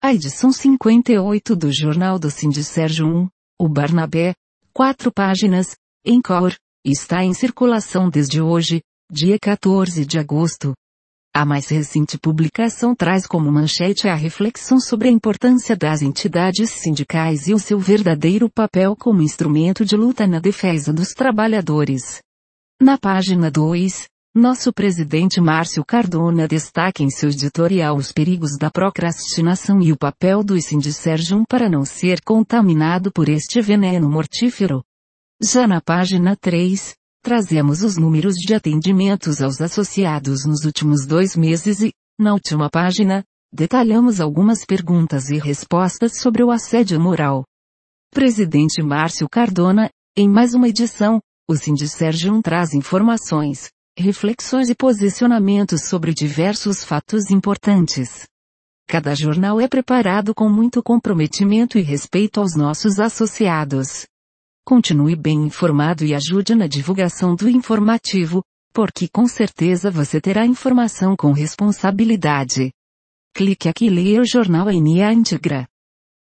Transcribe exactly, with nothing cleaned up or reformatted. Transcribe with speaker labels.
Speaker 1: A edição cinquenta e oito do Jornal do Sindicérgio um, o Barnabé, quatro páginas, em cor, está em circulação desde hoje, dia quatorze de agosto. A mais recente publicação traz como manchete a reflexão sobre a importância das entidades sindicais e o seu verdadeiro papel como instrumento de luta na defesa dos trabalhadores. Na página dois, nosso presidente Márcio Cardona destaca em seu editorial os perigos da procrastinação e o papel do Sindicérgio para não ser contaminado por este veneno mortífero. Já na página três, trazemos os números de atendimentos aos associados nos últimos dois meses e, na última página, detalhamos algumas perguntas e respostas sobre o assédio moral. Presidente Márcio Cardona, em mais uma edição, o Sindicérgio traz informações, reflexões e posicionamentos sobre diversos fatos importantes. Cada jornal é preparado com muito comprometimento e respeito aos nossos associados. Continue bem informado e ajude na divulgação do informativo, porque com certeza você terá informação com responsabilidade. Clique aqui e leia o jornal em íntegra.